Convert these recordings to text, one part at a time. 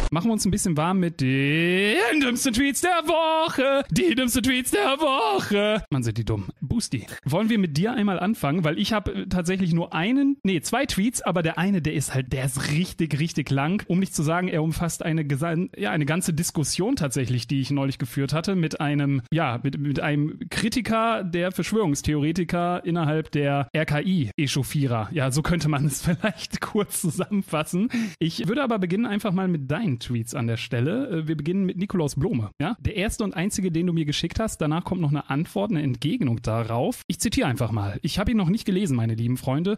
machen wir uns ein bisschen warm mit den dümmsten Tweets der Woche. Die dümmsten Tweets der Woche. Mann, sind die dumm. Boosty, wollen wir mit dir einmal anfangen? Weil ich habe tatsächlich nur zwei Tweets, aber der eine, der ist richtig, richtig lang. Um nicht zu sagen, er umfasst eine ganze Diskussion tatsächlich, die ich neulich geführt hatte mit einem Kritiker der Verschwörungstheoretiker innerhalb der RKI-Echauffierer. Ja, so könnte man es vielleicht kurz zusammenfassen. Ich würde aber beginnen einfach mal mit deinen Tweets an der Stelle. Wir beginnen mit Nikolaus Blome. Ja? Der erste und einzige, den du mir geschickt hast. Danach kommt noch eine Antwort, eine Entgegnung darauf. Ich zitiere einfach mal. Ich habe ihn noch nicht gelesen, meine lieben Freunde.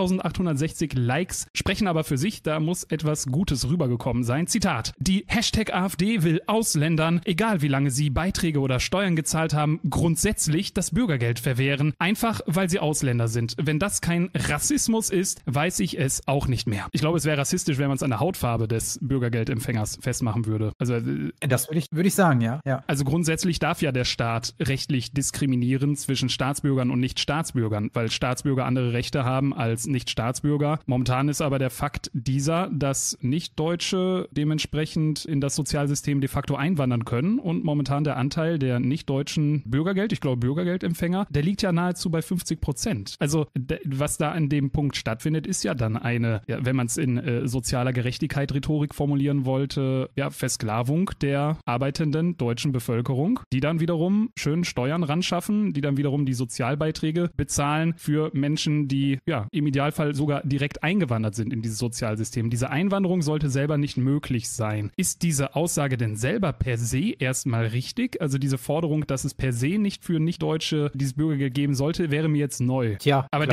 3860 Likes sprechen aber für sich. Da muss etwas Gutes rübergekommen sein. Zitat. Die #AfD will Ausländern, egal wie lange sie Beiträge oder Steuern gezahlt haben, grundsätzlich das Bürgergeld verwehren. Einfach, weil sie Ausländer sind. Wenn das kein Rassismus ist, weiß ich es auch nicht mehr. Ich glaube, es wäre rassistisch, wenn man es an der Hautfarbe des Bürgergeldempfängers festmachen würde. Also das würde ich sagen, ja. Also grundsätzlich darf ja der Staat rechtlich diskriminieren zwischen Staatsbürgern und Nicht-Staatsbürgern, weil Staatsbürger andere Rechte haben als Nicht-Staatsbürger. Momentan ist aber der Fakt dieser, dass Nicht-Deutsche dementsprechend in das Sozialsystem de facto einwandern können und momentan der Anteil der nicht-deutschen Bürgergeldempfänger, der liegt ja nahezu bei 50%. Also was da an dem Punkt stattfindet, ist ja dann wenn man es in sozialer Gerechtigkeit-Rhetorik formulieren wollte, Versklavung der arbeitenden deutschen Bevölkerung, die dann wiederum schön Steuern ranschaffen, die dann wiederum die Sozialbeiträge bezahlen für Menschen, die im Idealfall sogar direkt eingewandert sind in dieses Sozialsystem. Diese Einwanderung sollte selber nicht möglich sein. Ist diese Aussage denn selber per se erstmal richtig? Also diese Forderung, dass es per se nicht für Nicht-Deutsche dieses Bürgergeld geben sollte, wäre mir jetzt neu. Tja, aber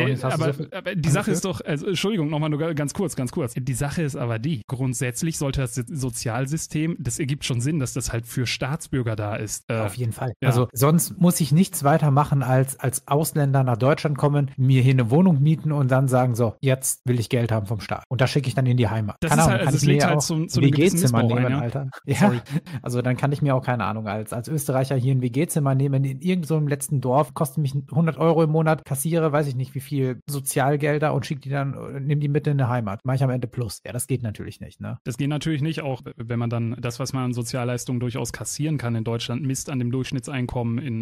die Sache ist doch, also Entschuldigung, nochmal nur ganz kurz. Die Sache ist aber grundsätzlich sollte das Sozialsystem, das ergibt schon Sinn, dass das halt für Staatsbürger da ist. Auf jeden Fall. Ja. Also sonst muss ich nichts weiter machen, als Ausländer nach Deutschland kommen, mir hier eine Wohnung mieten und dann sagen, so, jetzt will ich Geld haben vom Staat. Und das schicke ich dann in die Heimat. Das ist halt, also es legt halt zu einem gewissen Missbrauch nehmen, ein, Alter. Ja, sorry. Also dann kann ich mir auch, keine Ahnung, als Österreicher hier ein WG-Zimmer nehmen, in irgendeinem so letzten Dorf, kostet mich 100 € im Monat, kassiere, weiß ich nicht, wie viel Sozialgelder und schicke die dann, nimm die mit in die Heimat. Mache ich am Ende plus. Ja, das geht natürlich nicht, ne? Das geht natürlich nicht, auch wenn man dann das, was man an Sozialleistungen durchaus kassieren kann in Deutschland, misst an dem Durchschnittseinkommen in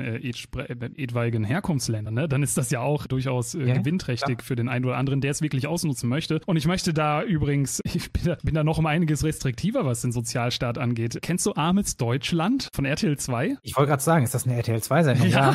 etwaigen Herkunftsländern, ne? Dann ist das ja auch durchaus gewinnträchtig für den einen oder anderen, der es wirklich ausnutzen möchte. Und ich möchte da übrigens, ich bin da noch um einiges restriktiver, was den Sozialstaat angeht. Kennst du Armes Deutschland von RTL 2? Ich wollte gerade sagen, ist das eine RTL 2-Sendung? Ja.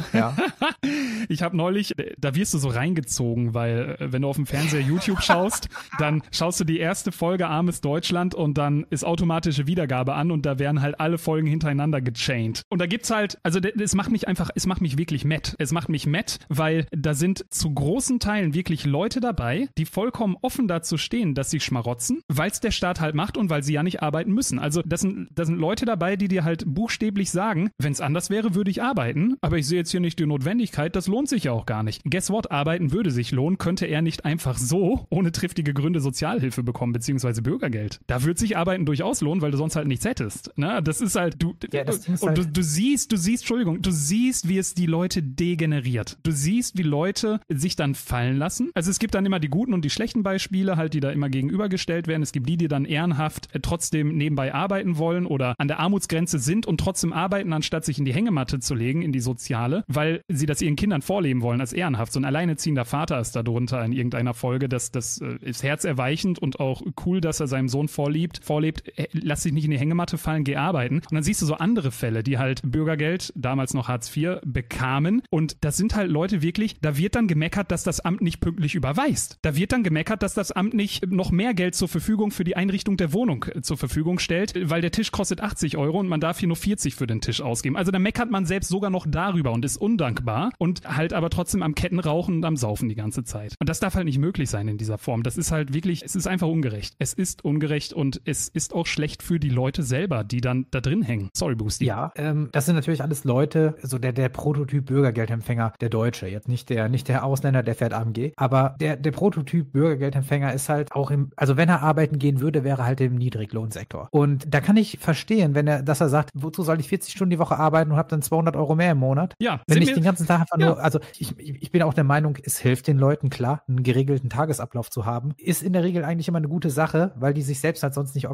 Ich habe neulich, da wirst du so reingezogen, weil wenn du auf dem Fernseher YouTube schaust, dann schaust du die erste Folge Armes Deutschland und dann ist automatische Wiedergabe an und da werden halt alle Folgen hintereinander gechained. Und da gibt's halt, also es macht mich wirklich matt. Es macht mich matt, weil da sind zu großen Teilen wirklich Leute dabei, die vollkommen offen dazu stehen, dass sie schmarotzen, weil es der Staat halt macht und weil sie ja nicht arbeiten müssen. Also da sind Leute dabei, die dir halt buchstäblich sagen, wenn es anders wäre, würde ich arbeiten, aber ich sehe jetzt hier nicht die Notwendigkeit, das lohnt sich ja auch gar nicht. Guess what? Arbeiten würde sich lohnen, könnte er nicht einfach so ohne triftige Gründe Sozialhilfe bekommen, beziehungsweise Bürgergeld. Da würde sich Arbeiten durchaus lohnen, weil du sonst halt nichts hättest. Ne? Das ist halt, du siehst, wie es die Leute degeneriert. Du siehst, wie Leute sich dann fallen lassen. Also es gibt dann immer die guten und die schlechten Beispiele, halt, die da immer gegenübergestellt werden. Es gibt die dann ehrenhaft trotzdem nebenbei arbeiten wollen oder an der Armutsgrenze sind und trotzdem arbeiten, anstatt sich in die Hängematte zu legen, in die soziale, weil sie das ihren Kindern vorleben wollen als ehrenhaft. So ein alleinerziehender Vater ist da drunter in irgendeiner Folge. Das ist herzerweichend und auch cool, dass er seinem Sohn vorlebt, lass dich nicht in die Hängematte fallen, geh arbeiten. Und dann siehst du so andere Fälle, die halt Bürgergeld, damals noch Hartz IV, bekamen. Und das sind halt Leute wirklich, da wird dann gemeckert, dass das Amt nicht pünktlich überweist. Da wird dann gemeckert, dass das Amt nicht noch mehr Geld zur Verfügung für die Einrichtung der Wohnung zur Verfügung stellt, weil der Tisch kostet 80 € und man darf hier nur 40 für den Tisch ausgeben. Also da meckert man selbst sogar noch darüber und ist undankbar und halt aber trotzdem am Kettenrauchen und am Saufen die ganze Zeit. Und das darf halt nicht möglich sein in dieser Form. Das ist halt wirklich, es ist einfach ungerecht. Es ist ungerecht und es ist auch schlecht für die Leute selber, die dann da drin hängen. Sorry, Boosty. Ja, das sind natürlich alles Leute, so der Prototyp Bürgergeldempfänger, der Deutsche, jetzt nicht der Ausländer, der fährt AMG, aber der Prototyp Bürgergeldempfänger ist halt auch also wenn er arbeiten gehen würde, wäre halt im Niedriglohnsektor. Und da kann ich verstehen, dass er sagt, wozu soll ich 40 Stunden die Woche arbeiten und habe dann 200 € mehr im Monat? Ja. Wenn ich den ganzen Tag einfach nur, also ich bin auch der Meinung, es hilft den Leuten, klar, einen geregelten Tagesablauf zu haben, ist in der Regel eigentlich immer eine gute Sache, weil die sich selbst halt sonst nicht organisieren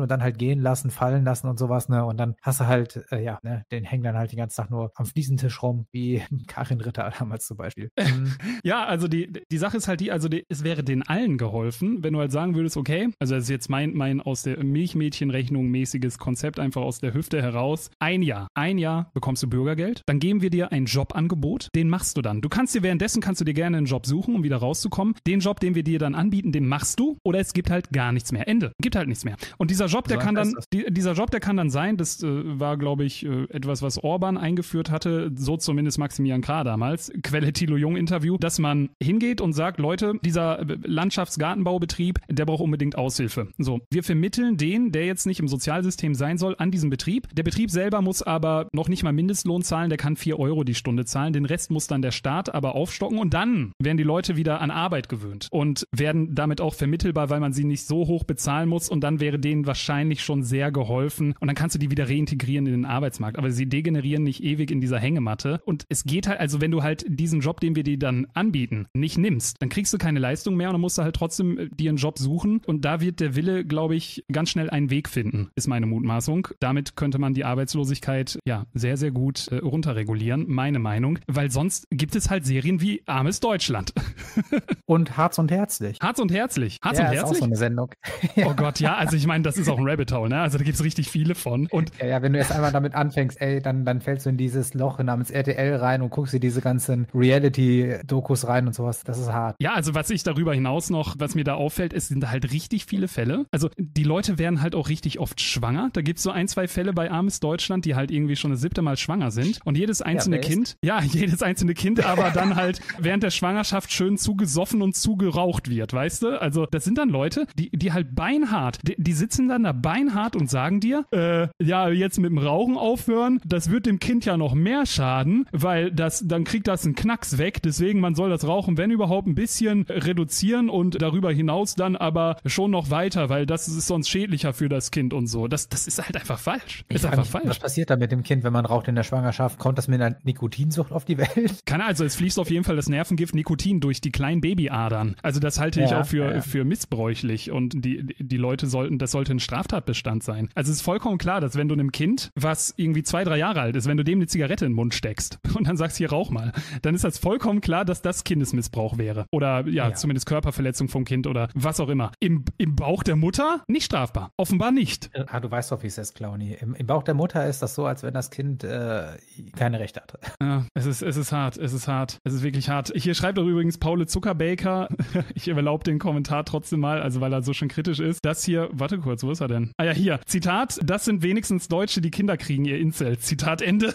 und dann halt gehen lassen, fallen lassen und sowas, ne? Und dann hast du halt, den hängen dann halt den ganzen Tag nur am Fliesentisch rum, wie Karin Ritter damals zum Beispiel. Ja, also die Sache ist halt es wäre denen allen geholfen, wenn du halt sagen würdest, okay, also das ist jetzt mein aus der Milchmädchenrechnung mäßiges Konzept, einfach aus der Hüfte heraus. Ein Jahr bekommst du Bürgergeld, dann geben wir dir ein Jobangebot, den machst du dann. Kannst du dir gerne einen Job suchen, um wieder rauszukommen. Den Job, den wir dir dann anbieten, den machst du, oder es gibt halt gar nichts mehr. Ende. Gibt halt nichts mehr. Und dieser Job, der kann dann sein, das war, glaube ich, etwas, was Orban eingeführt hatte, so zumindest Maximilian Krah damals, Quelle Thilo Jung Interview, dass man hingeht und sagt, Leute, dieser Landschaftsgartenbaubetrieb, der braucht unbedingt Aushilfe. So, wir vermitteln den, der jetzt nicht im Sozialsystem sein soll, an diesen Betrieb. Der Betrieb selber muss aber noch nicht mal Mindestlohn zahlen, der kann 4 Euro die Stunde zahlen. Den Rest muss dann der Staat aber aufstocken und dann werden die Leute wieder an Arbeit gewöhnt und werden damit auch vermittelbar, weil man sie nicht so hoch bezahlen muss, und dann wäre denen wahrscheinlich schon sehr geholfen und dann kannst du die wieder reintegrieren in den Arbeitsmarkt. Aber sie degenerieren nicht ewig in dieser Hängematte, und es geht halt, also wenn du halt diesen Job, den wir dir dann anbieten, nicht nimmst, dann kriegst du keine Leistung mehr und dann musst du halt trotzdem dir einen Job suchen, und da wird der Wille, glaube ich, ganz schnell einen Weg finden, ist meine Mutmaßung. Damit könnte man die Arbeitslosigkeit sehr, sehr gut runterregulieren, meine Meinung, weil sonst gibt es halt Serien wie Armes Deutschland. Und Harz und Herzlich. Harz und Herzlich? Ist auch so eine Sendung. Oh Gott, ja, also ich meine, das ist auch ein Rabbit Hole, ne? Also da gibt es richtig viele von. Und wenn du erst einmal damit anfängst, dann fällst du in dieses Loch namens RTL rein und guckst dir diese ganzen Reality-Dokus rein und sowas. Das ist hart. Ja, also was ich darüber hinaus noch, was mir da auffällt, es sind halt richtig viele Fälle. Also die Leute werden halt auch richtig oft schwanger. Da gibt es so 1, 2 Fälle bei Armes Deutschland, die halt irgendwie schon das 7. Mal schwanger sind. Und jedes einzelne Kind, aber dann halt während der Schwangerschaft schön zugesoffen und zugeraucht wird, weißt du? Also das sind dann Leute, die halt beinhart, die sitzen dann da beinhart und sagen dir, jetzt mit dem Rauchen aufhören, das wird dem Kind ja noch mehr schaden, weil dann kriegt das einen Knacks weg, deswegen man soll das Rauchen, wenn überhaupt, ein bisschen reduzieren und darüber hinaus dann aber schon noch weiter, weil das ist sonst schädlicher für das Kind und so. Das ist halt einfach falsch. Was passiert da mit dem Kind, wenn man raucht in der Schwangerschaft? Kommt das mit einer Nikotinsucht auf die Welt? Es fließt auf jeden Fall das Nervengift Nikotin durch die kleinen Babyadern. Also das halte ich auch für missbräuchlich, und die Leute das sollte ein Straftatbestand sein. Also es ist vollkommen klar, dass wenn du einem Kind, was irgendwie 2, 3 Jahre alt ist, wenn du dem eine Zigarette in den Mund steckst und dann sagst, hier rauch mal, dann ist das vollkommen klar, dass das Kindesmissbrauch wäre. Oder zumindest Körperverletzung vom Kind oder was auch immer. Im Bauch der Mutter nicht strafbar. Offenbar nicht. Du weißt doch, wie es ist, Clowny. Im Bauch der Mutter ist das so, als wenn das Kind keine Rechte hatte. Ja, es ist hart. Es ist wirklich hart. Hier schreibt auch übrigens Paul Zuckerbaker, ich erlaube den Kommentar trotzdem mal, also weil er so schön kritisch ist. Das hier, warte kurz, wo ist er denn? Ah ja, hier. Zitat, das sind wenigstens Deutsche, die Kinder kriegen, ihr Incel. Zitat Ende.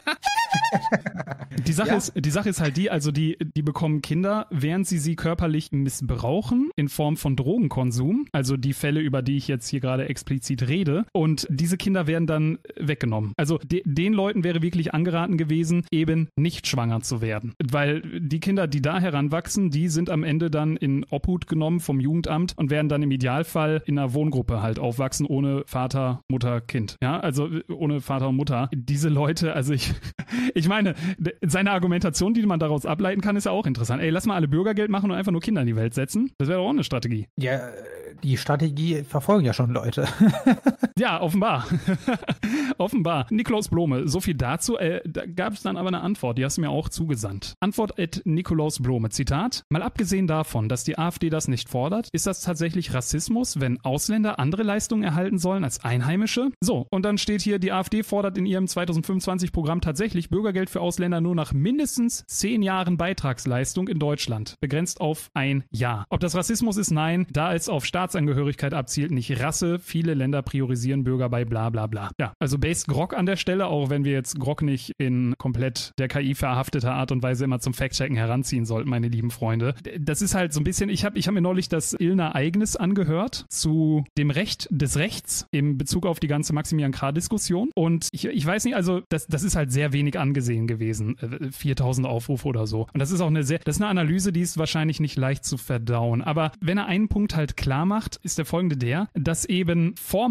Die Sache ist halt die bekommen Kinder, während sie körperlich missbrauchen in Form von Drogenkonsum, also die Fälle, über die ich jetzt hier gerade explizit rede, und diese Kinder werden dann weggenommen. Also den Leuten wäre wirklich angeraten gewesen, eben nicht schwanger zu werden, weil die Kinder, die da heranwachsen, die sind am Ende dann in Obhut genommen vom Jugendamt und werden dann im Idealfall in einer Wohngruppe halt aufwachsen, ohne Vater, Mutter, Kind. Ja, also ohne Vater und Mutter. Diese Leute, also ich meine, seine Argumentation, die man daraus ableiten kann, ist ja auch interessant. Ey, lass mal alle Bürgergeld machen und einfach nur Kinder in die Welt setzen. Das wäre doch auch eine Strategie. Ja, die Strategie verfolgen ja schon Leute. Ja, offenbar. Offenbar. Nikolaus Blome, so viel dazu. Da gab es dann aber eine Antwort, die hast du mir auch zugesandt. Antwort at Nikolaus Blome, Zitat: Mal abgesehen davon, dass die AfD das nicht fordert, ist das tatsächlich Rassismus, wenn Ausländer andere Leistungen erhalten sollen als Einheimische? So, und dann steht hier, die AfD fordert in ihrem 2025-Programm tatsächlich Bürgergeld für Ausländer nur nach mindestens 10 Jahren Beitragsleistung in Deutschland, begrenzt auf 1 Jahr. Ob das Rassismus ist? Nein, da es auf Staatsangehörigkeit abzielt, nicht Rasse. Viele Länder priorisieren Bürger bei bla bla bla. Ja, also based Grog an der Stelle, auch wenn wir jetzt Grog nicht in komplett der KI verhafteter Art und Weise immer zum Fact-Checken heranziehen sollten, meine lieben Freunde. Das ist halt so ein bisschen, ich hab mir neulich das Illner Ereignis angehört zu dem Recht des Rechts in Bezug auf die ganze Maximilian Krah-Diskussion, und ich weiß nicht, also das ist halt sehr wenig angesehen gewesen, 4000 Aufrufe oder so. Und das ist auch das ist eine Analyse, die ist wahrscheinlich nicht leicht zu verdauen. Aber wenn er einen Punkt halt klar macht, ist der folgende dass eben vor Macht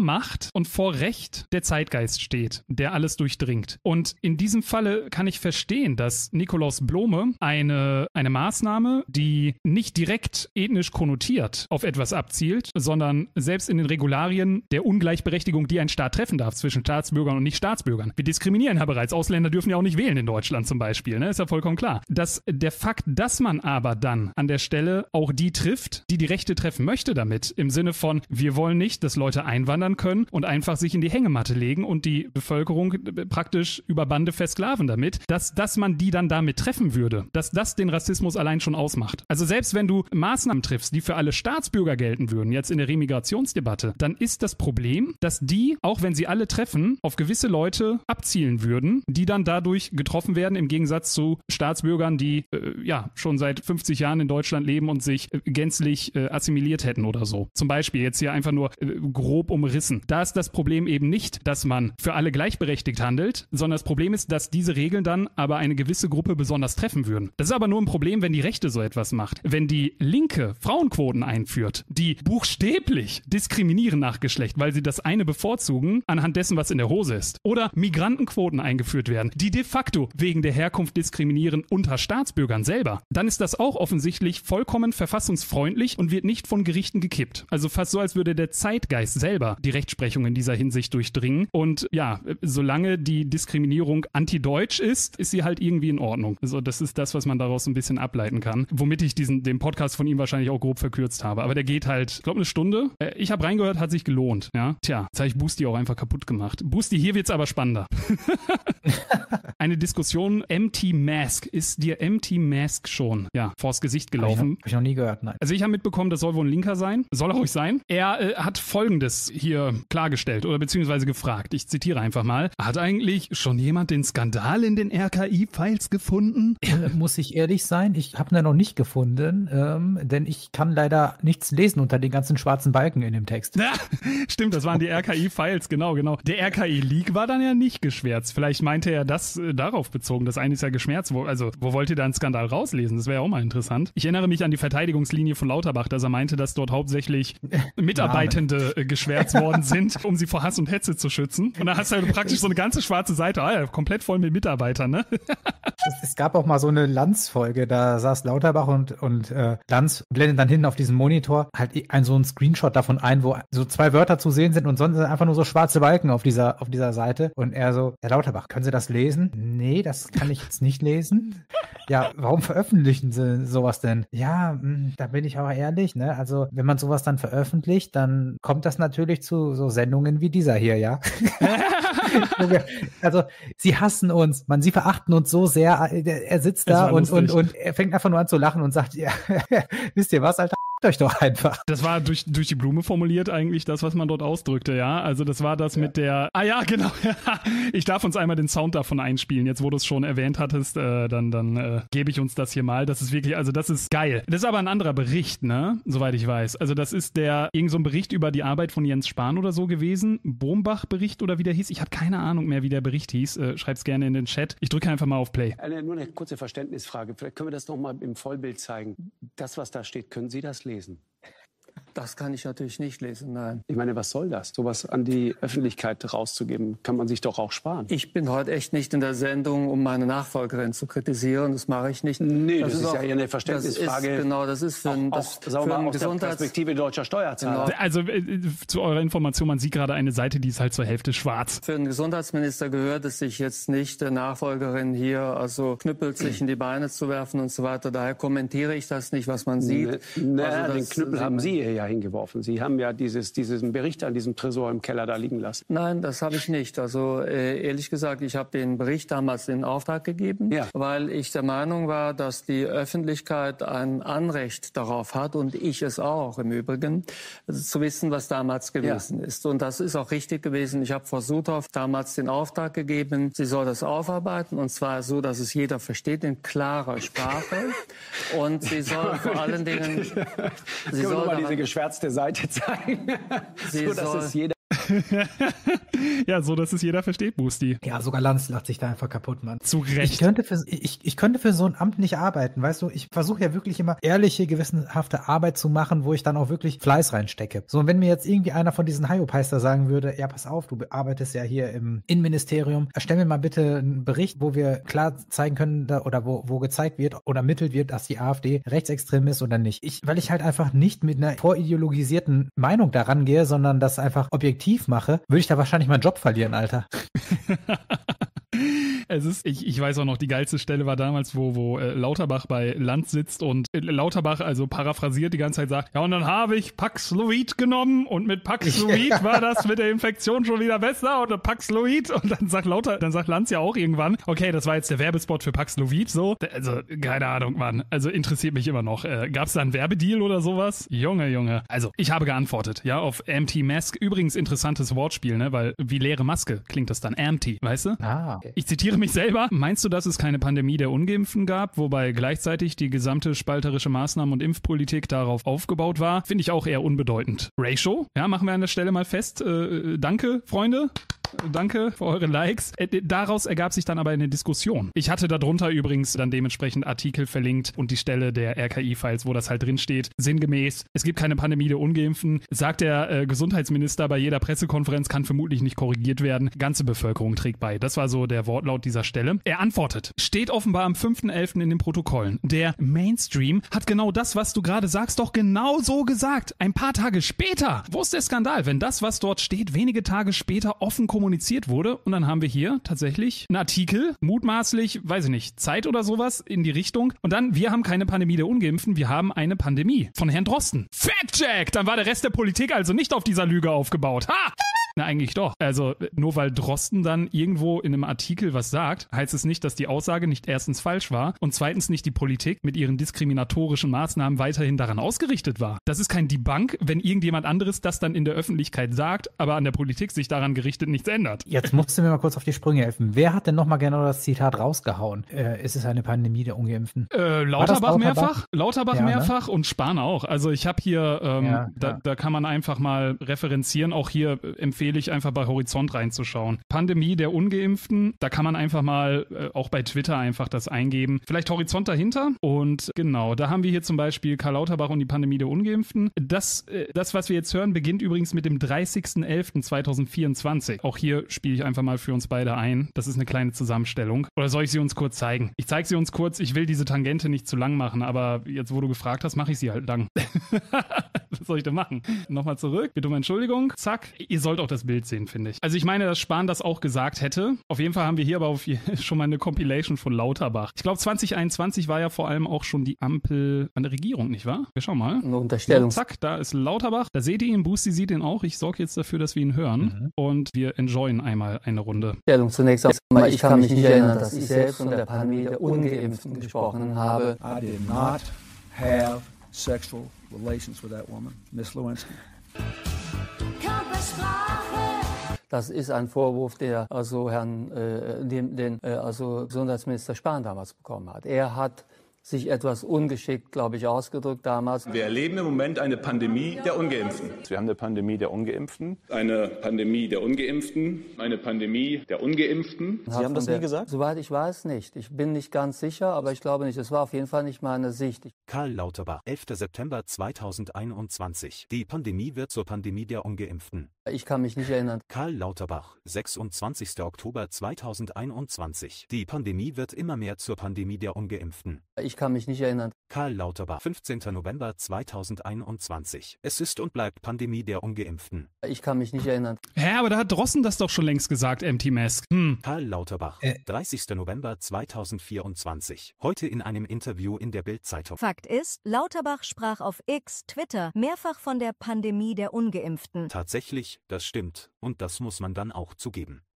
und vor Recht der Zeitgeist steht, der alles durchdringt. Und in diesem Falle kann ich verstehen, dass Nikolaus Blome eine Maßnahme, die nicht direkt ethnisch konnotiert auf etwas abzielt, sondern selbst in den Regularien der Ungleichberechtigung, die ein Staat treffen darf zwischen Staatsbürgern und Nicht-Staatsbürgern. Wir diskriminieren ja bereits. Ausländer dürfen ja auch nicht wählen in Deutschland zum Beispiel, ne? Ist ja vollkommen klar. Der Fakt, dass man aber dann an der Stelle auch die trifft, die Rechte treffen möchte damit, im Sinne von, wir wollen nicht, dass Leute einwandern können und einfach sich in die Hängematte legen und die Bevölkerung praktisch über Bande versklaven damit, dass man die dann damit treffen würde, dass das den Rassismus allein schon ausmacht. Also selbst wenn du Maßnahmen triffst, die für alle Staatsbürger gelten würden, jetzt in der Remigrationsdebatte, dann ist das Problem, dass die, auch wenn sie alle treffen, auf gewisse Leute abzielen würden, die dann dadurch getroffen werden, im Gegensatz zu Staatsbürgern, die schon seit 50 Jahren in Deutschland leben und sich gänzlich assimiliert hätten oder so. Zum Beispiel jetzt hier einfach nur grob umrissen. Da ist das Problem eben nicht, dass man für alle gleichberechtigt handelt, sondern das Problem ist, dass diese Regeln dann aber eine gewisse Gruppe besonders treffen würden. Das ist aber nur ein Problem, wenn die Rechte so etwas macht. Wenn die Linke Frauenquoten einführt, die buchstäblich diskriminieren nach Geschlecht, weil sie das eine bevorzugen anhand dessen, was in der Hose ist. Oder Migrantenquoten eingeführt werden, die de facto wegen der Herkunft diskriminieren unter Staatsbürgern selber, dann ist das auch offensichtlich vollkommen verfassungsfreundlich und wird nicht von Gerichten gekippt. Also fast so, als würde der Zeitgeist selber die Rechtsprechung in dieser Hinsicht durchdringen. Und ja, solange die Diskriminierung antideutsch ist sie halt irgendwie in Ordnung. Also das ist das, was man daraus ein bisschen ableiten kann. Womit ich den Podcast von ihm wahrscheinlich auch grob verkürzt habe. Aber der geht halt, ich glaube, eine Stunde. Ich habe reingehört, hat sich gelohnt. Ja, tja, jetzt habe ich Boosty auch einfach kaputt gemacht. Boosty, hier wird's aber spannender. Eine Diskussion, Empty Mask. Ist dir Empty Mask schon vors Gesicht gelaufen? Hab ich noch nie gehört, nein. Also ich habe mitbekommen, das soll wohl ein Linker sein. Soll er ruhig sein. Er hat Folgendes hier klargestellt oder beziehungsweise gefragt. Ich zitiere einfach mal. Hat eigentlich schon jemand den Skandal in den RKI-Files gefunden? Muss ich ehrlich sein, ich habe ihn noch nicht gefunden, denn ich kann leider nichts lesen unter den ganzen schwarzen Balken in dem Text. Ja, stimmt, das waren die RKI-Files, genau. Der RKI-Leak war dann ja nicht geschwärzt. Vielleicht meinte er das darauf bezogen. Das eine ist ja geschwärzt. Wo wollt ihr da einen Skandal rauslesen? Das wäre ja auch mal interessant. Ich erinnere mich an die Verteidigungslinie von Lauterbach, dass er meinte, dass dort hauptsächlich Mitarbeitende geschwärzt worden sind, um sie vor Hass und Hetze zu schützen. Und da hast du halt praktisch so eine ganze schwarze Seite, komplett voll mit Mitarbeitern, ne? Es gab auch mal so eine Lanz-Folge, da saß Lauterbach und Lanz blendet dann hinten auf diesem Monitor halt so ein Screenshot davon ein, wo so 2 Wörter zu sehen sind und sonst sind einfach nur so schwarze Balken auf dieser Seite. Und er so, Herr Lauterbach, können Sie das lesen? Nee, das kann ich jetzt nicht lesen. Ja, warum veröffentlichen Sie sowas denn? Ja, da bin ich aber ehrlich, ne? Also, wenn man sowas dann veröffentlicht, dann kommt das natürlich zu so Sendungen wie dieser hier, ja? Also, sie hassen uns, sie verachten uns so sehr. Er sitzt da und er fängt einfach nur an zu lachen und sagt, ja, wisst ihr was, Alter? Euch doch einfach. Das war durch die Blume formuliert eigentlich das, was man dort ausdrückte, ja. Also das war das mit der, genau. Ich darf uns einmal den Sound davon einspielen. Jetzt, wo du es schon erwähnt hattest, dann gebe ich uns das hier mal. Das ist wirklich, also das ist geil. Das ist aber ein anderer Bericht, ne? Soweit ich weiß. Also das ist irgend so ein Bericht über die Arbeit von Jens Spahn oder so gewesen. Bombach-Bericht oder wie der hieß. Ich habe keine Ahnung mehr, wie der Bericht hieß. Schreib's gerne in den Chat. Ich drücke einfach mal auf Play. Nur eine kurze Verständnisfrage. Vielleicht können wir das noch mal im Vollbild zeigen. Das, was da steht, können Sie das lesen? Das kann ich natürlich nicht lesen, nein. Ich meine, was soll das? Sowas an die Öffentlichkeit rauszugeben, kann man sich doch auch sparen. Ich bin heute echt nicht in der Sendung, um meine Nachfolgerin zu kritisieren. Das mache ich nicht. Nee, das ist ja eher eine Verständnisfrage. Das ist für ein aus der Perspektive deutscher Steuerzahler. Genau. Also zu eurer Information, man sieht gerade eine Seite, die ist halt zur Hälfte schwarz. Für einen Gesundheitsminister gehört es sich jetzt nicht, der Nachfolgerin hier knüppelzig in die Beine zu werfen und so weiter. Daher kommentiere ich das nicht, was man sieht. Den Knüppel haben Sie ja hingeworfen. Sie haben ja diesen Bericht an diesem Tresor im Keller da liegen lassen. Nein, das habe ich nicht. Also ehrlich gesagt, ich habe den Bericht damals in Auftrag gegeben, weil ich der Meinung war, dass die Öffentlichkeit ein Anrecht darauf hat und ich es auch im Übrigen, zu wissen, was damals gewesen ist. Und das ist auch richtig gewesen. Ich habe Frau Suthoff damals den Auftrag gegeben, sie soll das aufarbeiten und zwar so, dass es jeder versteht, in klarer Sprache. Und sie soll vor allen Dingen... Sie soll mal diese geschwärzte Seite zeigen, so dass es jeder Ja, so, dass es jeder versteht, Busti. Ja, sogar Lanz lacht sich da einfach kaputt, Mann. Zu Recht. Ich könnte für so ein Amt nicht arbeiten, weißt du? Ich versuche ja wirklich immer ehrliche, gewissenhafte Arbeit zu machen, wo ich dann auch wirklich Fleiß reinstecke. So, und wenn mir jetzt irgendwie einer von diesen Hyopister sagen würde, ja, pass auf, du arbeitest ja hier im Innenministerium, erstell mir mal bitte einen Bericht, wo wir klar zeigen können, oder wo gezeigt wird oder ermittelt wird, dass die AfD rechtsextrem ist oder nicht. Weil ich halt einfach nicht mit einer vorideologisierten Meinung daran gehe, sondern das einfach objektiv mache, würde ich da wahrscheinlich meinen Job verlieren, Alter. Ich weiß auch noch, die geilste Stelle war damals, wo Lauterbach bei Lanz sitzt und Lauterbach also paraphrasiert die ganze Zeit sagt, ja, und dann habe ich Paxlovid genommen und mit Paxlovid war das mit der Infektion schon wieder besser und Paxlovid und dann sagt Lanz ja auch irgendwann, okay, das war jetzt der Werbespot für Paxlovid, so. Also, keine Ahnung, Mann. Also, interessiert mich immer noch. Gab's da einen Werbedeal oder sowas? Junge. Also, ich habe geantwortet, ja, auf Empty Mask. Übrigens interessantes Wortspiel, ne, weil wie leere Maske klingt das dann empty, weißt du? Ah, okay. Ich zitiere mich selber. Meinst du, dass es keine Pandemie der Ungeimpften gab, wobei gleichzeitig die gesamte spalterische Maßnahmen- und Impfpolitik darauf aufgebaut war? Finde ich auch eher unbedeutend. Ratio? Ja, machen wir an der Stelle mal fest. Danke, Freunde. Danke für eure Likes. Daraus ergab sich dann aber eine Diskussion. Ich hatte darunter übrigens dann dementsprechend Artikel verlinkt und die Stelle der RKI-Files, wo das halt drin steht. Sinngemäß, es gibt keine Pandemie der Ungeimpften, sagt der Gesundheitsminister bei jeder Pressekonferenz, kann vermutlich nicht korrigiert werden. Ganze Bevölkerung trägt bei. Das war so der Wortlaut dieser Stelle. Er antwortet, steht offenbar am 5.11. in den Protokollen. Der Mainstream hat genau das, was du gerade sagst, doch genau so gesagt. Ein paar Tage später. Wo ist der Skandal, wenn das, was dort steht, wenige Tage später offen kommuniziert wurde? Und dann haben wir hier tatsächlich einen Artikel, mutmaßlich, weiß ich nicht, Zeit oder sowas in die Richtung. Und dann, wir haben keine Pandemie der Ungeimpften, wir haben eine Pandemie von Herrn Drosten. Fact-check! Dann war der Rest der Politik also nicht auf dieser Lüge aufgebaut. Ha! Na, eigentlich doch. Also nur weil Drosten dann irgendwo in einem Artikel was sagt, heißt es nicht, dass die Aussage nicht erstens falsch war und zweitens nicht die Politik mit ihren diskriminatorischen Maßnahmen weiterhin daran ausgerichtet war. Das ist kein Debunk, wenn irgendjemand anderes das dann in der Öffentlichkeit sagt, aber an der Politik sich daran gerichtet nichts ändert. Jetzt musst du mir mal kurz auf die Sprünge helfen. Wer hat denn nochmal genau das Zitat rausgehauen? Ist es eine Pandemie der Ungeimpften? Lauterbach mehrfach. Lauterbach ja, mehrfach, ne? Und Spahn auch. Also ich habe hier, ja. Da kann man einfach mal referenzieren. Auch hier empfehle ich einfach bei Horizont reinzuschauen. Pandemie der Ungeimpften, da kann man einfach mal auch bei Twitter einfach das eingeben. Vielleicht Horizont dahinter. Und genau, da haben wir hier zum Beispiel Karl Lauterbach und die Pandemie der Ungeimpften. Das, was wir jetzt hören, beginnt übrigens mit dem 30.11.2024. Auch hier spiele ich einfach mal für uns beide ein. Das ist eine kleine Zusammenstellung. Oder soll ich sie uns kurz zeigen? Ich zeige sie uns kurz. Ich will diese Tangente nicht zu lang machen, aber jetzt, wo du gefragt hast, mache ich sie halt lang. Was soll ich denn machen? Nochmal zurück. Bitte um Entschuldigung. Zack. Ihr sollt auch das Bild sehen, finde ich. Also ich meine, dass Spahn das auch gesagt hätte. Auf jeden Fall haben wir hier aber schon mal eine Compilation von Lauterbach. Ich glaube, 2021 war ja vor allem auch schon die Ampel an der Regierung, nicht wahr? Wir schauen mal. Eine Unterstellung. Zack, da ist Lauterbach. Da seht ihr ihn, Boosty sieht ihn auch. Ich sorge jetzt dafür, dass wir ihn hören. Und wir enjoyen einmal eine Runde. Zunächst einmal, ich kann mich nicht erinnern, dass ich selbst von der Pandemie der Ungeimpften gesprochen habe. I did not have sexual relations with that woman, Miss Lewinsky. Das ist ein Vorwurf, der also also Gesundheitsminister Spahn damals bekommen hat. Er hat sich etwas ungeschickt, glaube ich, ausgedrückt damals. Wir erleben im Moment eine Pandemie der Ungeimpften. Wir haben eine Pandemie der Ungeimpften. Eine Pandemie der Ungeimpften. Eine Pandemie der Ungeimpften. Sie haben das nie gesagt? Soweit ich weiß, nicht. Ich bin nicht ganz sicher, aber ich glaube nicht. Es war auf jeden Fall nicht meine Sicht. Karl Lauterbach, 11. September 2021. Die Pandemie wird zur Pandemie der Ungeimpften. Ich kann mich nicht erinnern. Karl Lauterbach, 26. Oktober 2021. Die Pandemie wird immer mehr zur Pandemie der Ungeimpften. Ich kann mich nicht erinnern. Karl Lauterbach, 15. November 2021. Es ist und bleibt Pandemie der Ungeimpften. Ich kann mich nicht erinnern. Hä, aber da hat Drosten das doch schon längst gesagt, Empty Mask. Karl Lauterbach, 30. November 2024. Heute in einem Interview in der Bild-Zeitung. Fakt ist, Lauterbach sprach auf X, Twitter, mehrfach von der Pandemie der Ungeimpften. Tatsächlich, das stimmt. Und das muss man dann auch zugeben.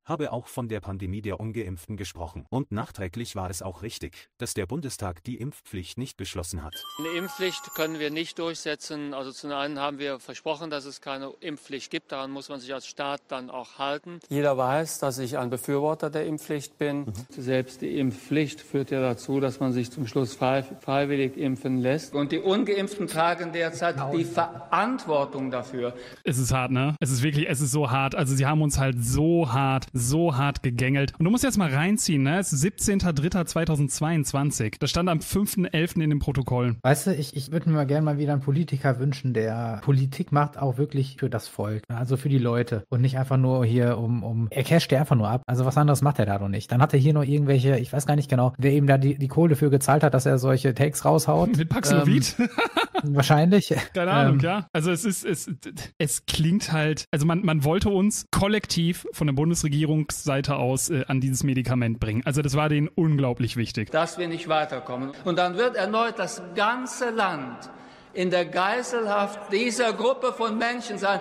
habe auch von der Pandemie der Ungeimpften gesprochen. Und nachträglich war es auch richtig, dass der Bundestag die Impfpflicht nicht beschlossen hat. Eine Impfpflicht können wir nicht durchsetzen. Also zum einen haben wir versprochen, dass es keine Impfpflicht gibt. Daran muss man sich als Staat dann auch halten. Jeder weiß, dass ich ein Befürworter der Impfpflicht bin. Selbst die Impfpflicht führt ja dazu, dass man sich zum Schluss freiwillig impfen lässt. Und die Ungeimpften tragen derzeit die Verantwortung dafür. Es ist hart, ne? Es ist so hart. Also sie haben uns halt so hart gegängelt. Und du musst jetzt mal reinziehen, ne? Es ist 17.03.2022. Das stand am 5.11. in dem Protokoll. Weißt du, ich würde mir mal gerne mal wieder einen Politiker wünschen, der Politik macht auch wirklich für das Volk, also für die Leute und nicht einfach nur hier er casht ja einfach nur ab. Also was anderes macht er da doch nicht. Dann hat er hier noch irgendwelche, ich weiß gar nicht genau, wer ihm da die Kohle für gezahlt hat, dass er solche Takes raushaut. Mit Paxlovid? Wahrscheinlich. Keine Ahnung, ja. Also es klingt halt, also man wollte uns kollektiv von der Bundesregierungsseite aus an dieses Medikament bringen. Also das war denen unglaublich wichtig. Dass wir nicht weiterkommen. Und dann wird erneut das ganze Land in der Geiselhaft dieser Gruppe von Menschen sein.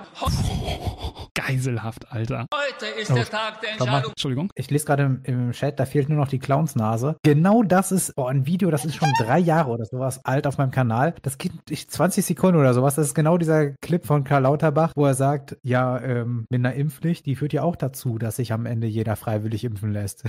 Geiselhaft, Alter. Heute ist der Tag der Entscheidung. Entschuldigung. Ich lese gerade im Chat, da fehlt nur noch die Clownsnase. Genau das ist ein Video, das ist schon 3 Jahre oder sowas alt auf meinem Kanal. Das geht 20 Sekunden oder sowas. Das ist genau dieser Clip von Karl Lauterbach, wo er sagt, ja, mit einer Impfpflicht, die führt ja auch dazu, dass sich am Ende jeder freiwillig impfen lässt.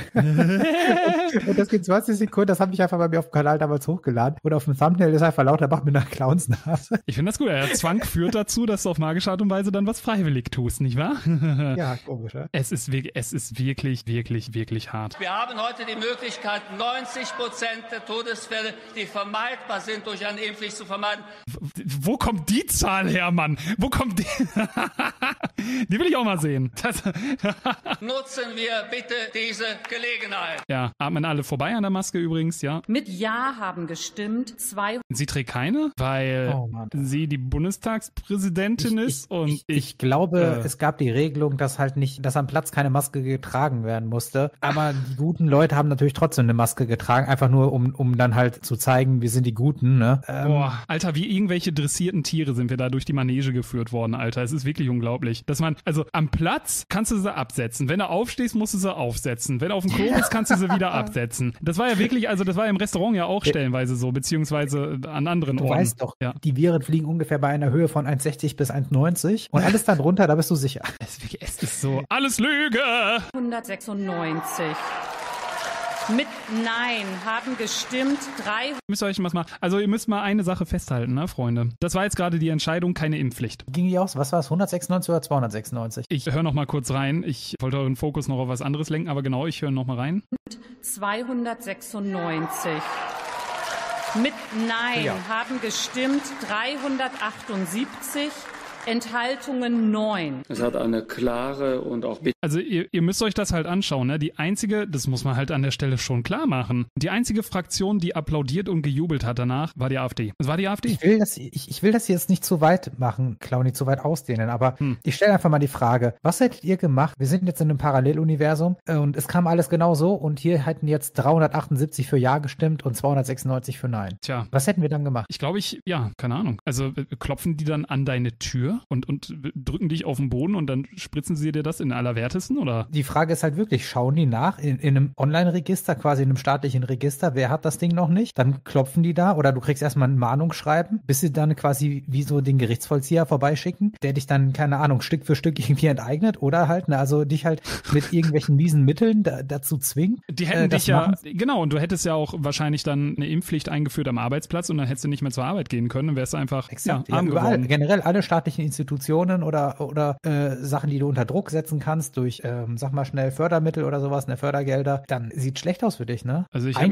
Und das geht 20 Sekunden, das habe ich einfach bei mir auf dem Kanal damals hochgeladen. Und auf dem Thumbnail ist einfach Lauterbach mit einer Clownsnase. Ich finde das gut. Ja, Zwang führt dazu, dass du auf magische Art und Weise dann was freiwillig tust, nicht wahr? Ja, komisch, ja? Es ist wirklich, wirklich hart. Wir haben heute die Möglichkeit, 90% der Todesfälle, die vermeidbar sind, durch eine Impfpflicht zu vermeiden. Wo kommt die Zahl her, Mann? Wo kommt die? Die will ich auch mal sehen. Nutzen wir bitte diese Gelegenheit. Ja, atmen alle vorbei an der Maske übrigens, ja. Mit Ja haben gestimmt 2. Sie trägt keine, weil sie die Bundestagspräsidentin ist und ich glaube, es gab die Regel, dass halt nicht, dass am Platz keine Maske getragen werden musste. Aber die guten Leute haben natürlich trotzdem eine Maske getragen, einfach nur, um dann halt zu zeigen, wir sind die Guten, ne? Boah, Alter, wie irgendwelche dressierten Tiere sind wir da durch die Manege geführt worden, Alter. Es ist wirklich unglaublich. Dass man, also am Platz kannst du sie absetzen. Wenn du aufstehst, musst du sie aufsetzen. Wenn du auf dem Klo bist, kannst du sie wieder absetzen. Das war ja wirklich, also das war ja im Restaurant ja auch stellenweise so, beziehungsweise an anderen Orten. Du weißt doch, die Viren fliegen ungefähr bei einer Höhe von 1,60 bis 1,90 und alles dann drunter, da bist du sicher. Es ist so, alles Lüge! 196. Mit Nein haben gestimmt 3. Ihr müsst mal eine Sache festhalten, ne, Freunde. Das war jetzt gerade die Entscheidung, keine Impfpflicht. Ging die aus? Was war es? 196 oder 296? Ich höre noch mal kurz rein. Ich wollte euren Fokus noch auf was anderes lenken, aber genau, ich höre noch mal rein. 296. Mit Nein haben gestimmt 378. Enthaltungen 9. Es hat eine klare und auch... Also ihr müsst euch das halt anschauen, ne? Die einzige, das muss man halt an der Stelle schon klar machen, die einzige Fraktion, die applaudiert und gejubelt hat danach, war die AfD. Es war die AfD. Ich will das jetzt nicht zu weit machen, Clowny, zu weit ausdehnen, aber ich stelle einfach mal die Frage, was hättet ihr gemacht? Wir sind jetzt in einem Paralleluniversum und es kam alles genau so und hier hätten jetzt 378 für Ja gestimmt und 296 für Nein. Tja. Was hätten wir dann gemacht? Ich glaube, keine Ahnung. Also klopfen die dann an deine Tür und drücken dich auf den Boden und dann spritzen sie dir das in Allerwertesten, oder? Die Frage ist halt wirklich, schauen die nach in einem Online-Register, quasi in einem staatlichen Register, wer hat das Ding noch nicht? Dann klopfen die da oder du kriegst erstmal ein Mahnungsschreiben, bis sie dann quasi wie so den Gerichtsvollzieher vorbeischicken, der dich dann, keine Ahnung, Stück für Stück irgendwie enteignet oder halt, also dich halt mit irgendwelchen miesen Mitteln dazu zwingt. Die hätten dich genau, und du hättest ja auch wahrscheinlich dann eine Impfpflicht eingeführt am Arbeitsplatz und dann hättest du nicht mehr zur Arbeit gehen können und wärst einfach arm überall. geworden. Generell alle staatlichen Institutionen oder Sachen, die du unter Druck setzen kannst durch, sag mal schnell, Fördermittel oder sowas, ne, Fördergelder, dann sieht schlecht aus für dich, ne? Also ich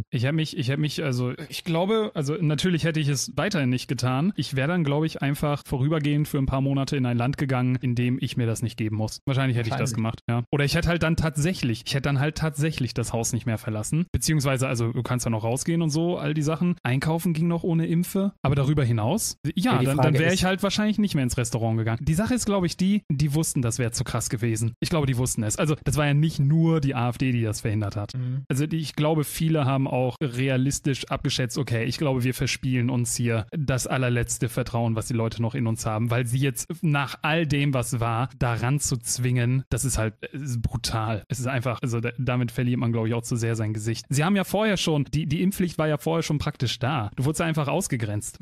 glaube, natürlich hätte ich es weiterhin nicht getan. Ich wäre dann, glaube ich, einfach vorübergehend für ein paar Monate in ein Land gegangen, in dem ich mir das nicht geben muss. Wahrscheinlich hätte ich das gemacht, ja. Oder ich hätte dann halt tatsächlich das Haus nicht mehr verlassen. Beziehungsweise, also du kannst ja noch rausgehen und so, all die Sachen. Einkaufen ging noch ohne Impfe. Aber darüber hinaus, dann wäre ich halt wahrscheinlich nicht mehr mehr ins Restaurant gegangen. Die Sache ist, glaube ich, die wussten, das wäre zu krass gewesen. Ich glaube, die wussten es. Also das war ja nicht nur die AfD, die das verhindert hat. Also ich glaube, viele haben auch realistisch abgeschätzt, okay, ich glaube, wir verspielen uns hier das allerletzte Vertrauen, was die Leute noch in uns haben, weil sie jetzt nach all dem, was war, daran zu zwingen, das ist halt brutal. Es ist einfach, also damit verliert man, glaube ich, auch zu sehr sein Gesicht. Sie haben ja vorher schon, die Impfpflicht war ja vorher schon praktisch da. Du wurdest ja einfach ausgegrenzt.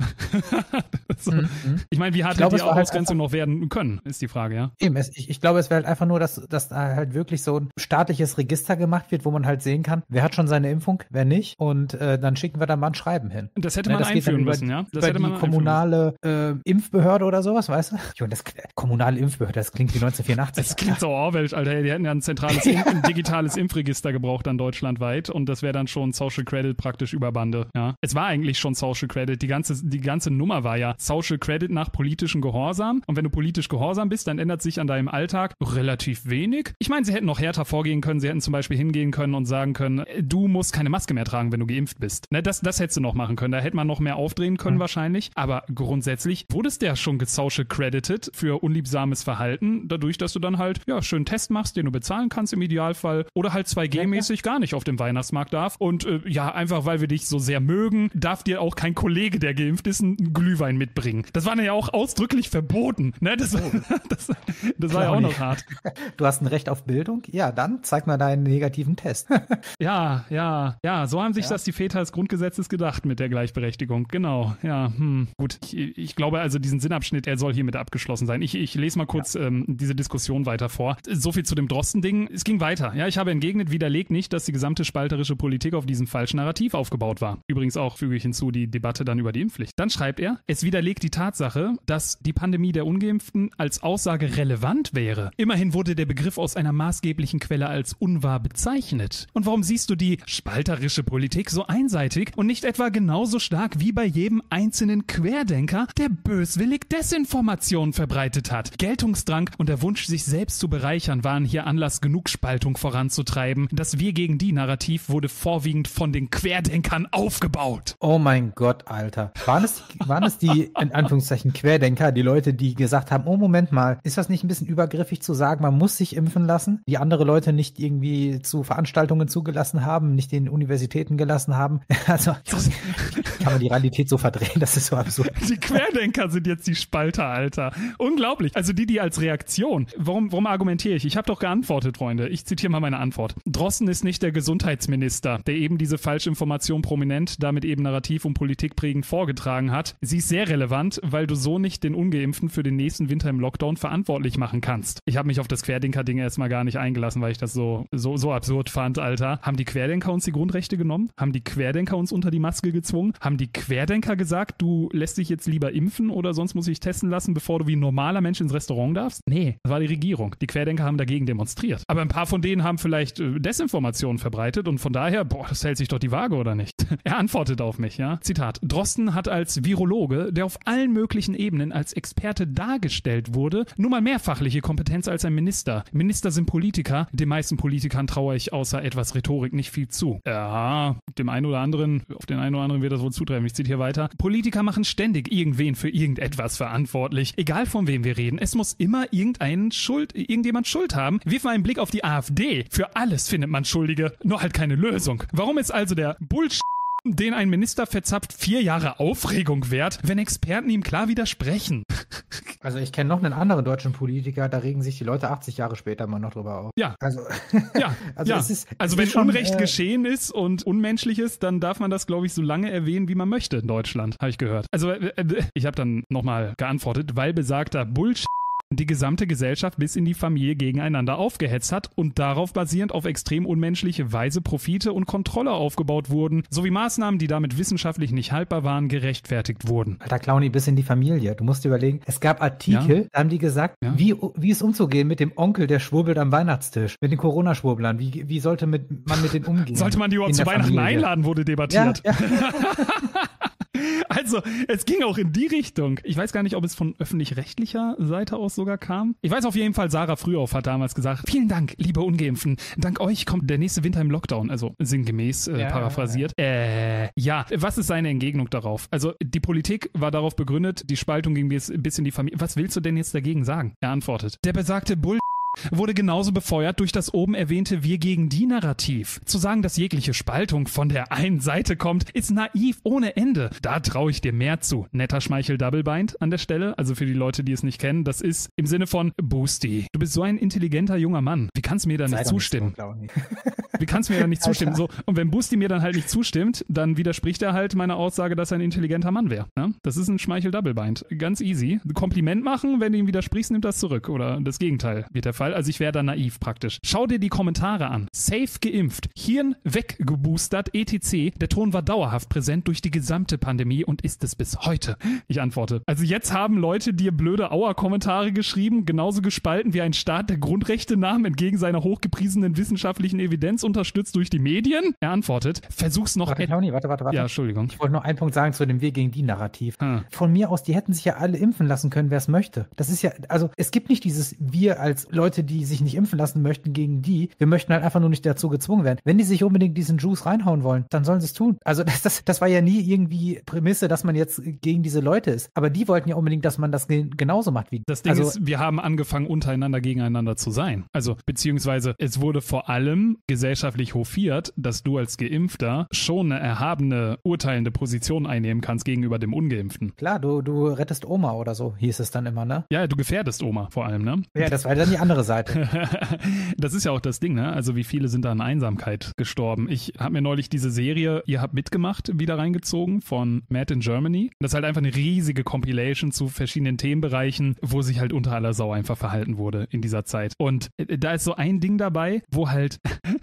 So. Ich meine, wie hart hätte die Ausgrenzung noch werden können, ist die Frage, ja? Eben, ich glaube, es wäre halt einfach nur, dass da halt wirklich so ein staatliches Register gemacht wird, wo man halt sehen kann, wer hat schon seine Impfung, wer nicht, und dann schicken wir da mal ein Schreiben hin. Das hätte man einführen müssen, ja? Das hätte man die kommunale Impfbehörde oder sowas, weißt du? Kommunale Impfbehörde, das klingt wie 1984. Das klingt so Orwell, Alter. Die hätten ja ein zentrales, digitales Impfregister gebraucht dann deutschlandweit und das wäre dann schon Social Credit praktisch über Bande, ja? Es war eigentlich schon Social Credit. Die ganze Nummer war ja Social Credit nach politischem Gehorsam. Und wenn du politisch gehorsam bist, dann ändert sich an deinem Alltag relativ wenig. Ich meine, sie hätten noch härter vorgehen können. Sie hätten zum Beispiel hingehen können und sagen können, du musst keine Maske mehr tragen, wenn du geimpft bist. Ne, das hättest du noch machen können. Da hätte man noch mehr aufdrehen können wahrscheinlich. Aber grundsätzlich wurdest du ja schon gesocial credited für unliebsames Verhalten, dadurch, dass du dann halt, ja, schön einen Test machst, den du bezahlen kannst im Idealfall. Oder halt 2G-mäßig gar nicht auf dem Weihnachtsmarkt darf. Und ja, einfach weil wir dich so sehr mögen, darf dir auch kein Kollege, der geimpft ist, einen Glühwein mitbringen. Das war ja auch ausdrücklich verboten. Ne? Das war ja auch noch hart. Du hast ein Recht auf Bildung? Ja, dann zeig mal deinen negativen Test. Ja, so haben sich das die Väter des Grundgesetzes gedacht mit der Gleichberechtigung. Genau, ja, gut. Ich glaube also, diesen Sinnabschnitt, er soll hiermit abgeschlossen sein. Ich lese mal kurz diese Diskussion weiter vor. So viel zu dem Drosten-Ding. Es ging weiter. Ja, ich habe entgegnet, widerlegt nicht, dass die gesamte spalterische Politik auf diesem falschen Narrativ aufgebaut war. Übrigens auch, füge ich hinzu, die Debatte dann über die Impfpflicht. Dann schreibt er, es widerlegt die Tatsache, dass die Pandemie der Ungeimpften als Aussage relevant wäre. Immerhin wurde der Begriff aus einer maßgeblichen Quelle als unwahr bezeichnet. Und warum siehst du die spalterische Politik so einseitig und nicht etwa genauso stark wie bei jedem einzelnen Querdenker, der böswillig Desinformationen verbreitet hat? Geltungsdrang und der Wunsch, sich selbst zu bereichern, waren hier Anlass genug, Spaltung voranzutreiben. Das Wir gegen die Narrativ wurde vorwiegend von den Querdenkern aufgebaut. Oh mein Gott, Alter. Waren es die, in Anführungszeichen, Querdenker, die Leute, die gesagt haben, oh Moment mal, ist das nicht ein bisschen übergriffig zu sagen, man muss sich impfen lassen, die andere Leute nicht irgendwie zu Veranstaltungen zugelassen haben, nicht in Universitäten gelassen haben? Also kann man die Realität so verdrehen, das ist so absurd. Die Querdenker sind jetzt die Spalter, Alter. Unglaublich. Also die als Reaktion. Warum argumentiere ich? Ich habe doch geantwortet, Freunde. Ich zitiere mal meine Antwort. Drosten ist nicht der Gesundheitsminister, der eben diese Falschinformation prominent, damit eben narrativ und politikprägend vorgetragen hat. Sie ist sehr relevant, weil du so nicht den Ungeimpften für den nächsten Winter im Lockdown verantwortlich machen kannst. Ich habe mich auf das Querdenker-Ding erstmal gar nicht eingelassen, weil ich das so absurd fand, Alter. Haben die Querdenker uns die Grundrechte genommen? Haben die Querdenker uns unter die Maske gezwungen? Haben die Querdenker gesagt, du lässt dich jetzt lieber impfen oder sonst muss ich testen lassen, bevor du wie ein normaler Mensch ins Restaurant darfst? Nee, das war die Regierung. Die Querdenker haben dagegen demonstriert. Aber ein paar von denen haben vielleicht Desinformationen verbreitet und von daher, das hält sich doch die Waage, oder nicht? Er antwortet auf mich, ja. Zitat. Drosten hat als Virologe, der auf allen möglichen Ebenen als Experte dargestellt wurde, nun mal mehr fachliche Kompetenz als ein Minister. Minister sind Politiker. Den meisten Politikern traue ich außer etwas Rhetorik nicht viel zu. Ja, auf den einen oder anderen wird das wohl zutreffen. Ich ziehe hier weiter. Politiker machen ständig irgendwen für irgendetwas verantwortlich. Egal von wem wir reden. Es muss immer irgendjemand Schuld haben. Wirf mal einen Blick auf die AfD. Für alles findet man Schuldige, nur halt keine Lösung. Warum ist also der Bullshit, den ein Minister verzapft, 4 Jahre Aufregung wert, wenn Experten ihm klar widersprechen? Also ich kenne noch einen anderen deutschen Politiker, da regen sich die Leute 80 Jahre später mal noch drüber auf. Ja. Also wenn Unrecht geschehen ist und unmenschlich ist, dann darf man das, glaube ich, so lange erwähnen, wie man möchte in Deutschland, habe ich gehört. Also ich habe dann nochmal geantwortet, weil besagter Bullshit die gesamte Gesellschaft bis in die Familie gegeneinander aufgehetzt hat und darauf basierend auf extrem unmenschliche Weise Profite und Kontrolle aufgebaut wurden, sowie Maßnahmen, die damit wissenschaftlich nicht haltbar waren, gerechtfertigt wurden. Alter Clowny, bis in die Familie. Du musst dir überlegen, es gab Artikel, da haben die gesagt, wie es umzugehen mit dem Onkel, der schwurbelt am Weihnachtstisch, mit den Corona-Schwurblern. Wie sollte man mit denen umgehen? Sollte man die überhaupt zu Weihnachten einladen, wurde debattiert. Ja. Also, es ging auch in die Richtung. Ich weiß gar nicht, ob es von öffentlich-rechtlicher Seite aus sogar kam. Ich weiß auf jeden Fall, Sarah Frühauf hat damals gesagt, vielen Dank, liebe Ungeimpften. Dank euch kommt der nächste Winter im Lockdown. Also sinngemäß paraphrasiert. Ja, was ist seine Entgegnung darauf? Also, die Politik war darauf begründet, die Spaltung ging bis in die Familie. Was willst du denn jetzt dagegen sagen? Er antwortet, der besagte Bull wurde genauso befeuert durch das oben erwähnte Wir-gegen-die-Narrativ. Zu sagen, dass jegliche Spaltung von der einen Seite kommt, ist naiv ohne Ende. Da traue ich dir mehr zu. Netter Schmeichel-Doublebind an der Stelle, also für die Leute, die es nicht kennen, das ist im Sinne von Boosty. Du bist so ein intelligenter junger Mann. Wie kannst du mir da nicht zustimmen? Wie kannst du mir da nicht zustimmen? So, und wenn Boosty mir dann halt nicht zustimmt, dann widerspricht er halt meiner Aussage, dass er ein intelligenter Mann wäre. Ja? Das ist ein Schmeichel-Doublebind. Ganz easy. Kompliment machen, wenn du ihm widersprichst, nimmt das zurück. Oder das Gegenteil wird der Fall. Also ich wäre da naiv praktisch. Schau dir die Kommentare an. Safe geimpft, Hirn weggeboostert, etc. Der Ton war dauerhaft präsent durch die gesamte Pandemie und ist es bis heute. Ich antworte. Also jetzt haben Leute dir blöde Auer-Kommentare geschrieben, genauso gespalten wie ein Staat, der Grundrechte nahm, entgegen seiner hochgepriesenen wissenschaftlichen Evidenz unterstützt durch die Medien. Er antwortet, versuch's noch... Warte. Ja, Entschuldigung. Ich wollte nur einen Punkt sagen zu dem Wir-gegen-die-Narrativ. Von mir aus, die hätten sich ja alle impfen lassen können, wer es möchte. Das ist ja, also es gibt nicht dieses Wir als Leute, die sich nicht impfen lassen möchten gegen die. Wir möchten halt einfach nur nicht dazu gezwungen werden. Wenn die sich unbedingt diesen Juice reinhauen wollen, dann sollen sie es tun. Also das war ja nie irgendwie Prämisse, dass man jetzt gegen diese Leute ist. Aber die wollten ja unbedingt, dass man das genauso macht wie. Das Ding ist, wir haben angefangen, untereinander gegeneinander zu sein. Also beziehungsweise es wurde vor allem gesellschaftlich hofiert, dass du als Geimpfter schon eine erhabene, urteilende Position einnehmen kannst gegenüber dem Ungeimpften. Klar, du rettest Oma oder so, hieß es dann immer, ne? Ja, du gefährdest Oma vor allem, ne? Ja, das war dann die andere Seite. Das ist ja auch das Ding, ne? Also wie viele sind da an Einsamkeit gestorben? Ich habe mir neulich diese Serie, ihr habt mitgemacht, wieder reingezogen von Mad in Germany. Das ist halt einfach eine riesige Compilation zu verschiedenen Themenbereichen, wo sich halt unter aller Sau einfach verhalten wurde in dieser Zeit. Und da ist so ein Ding dabei, wo halt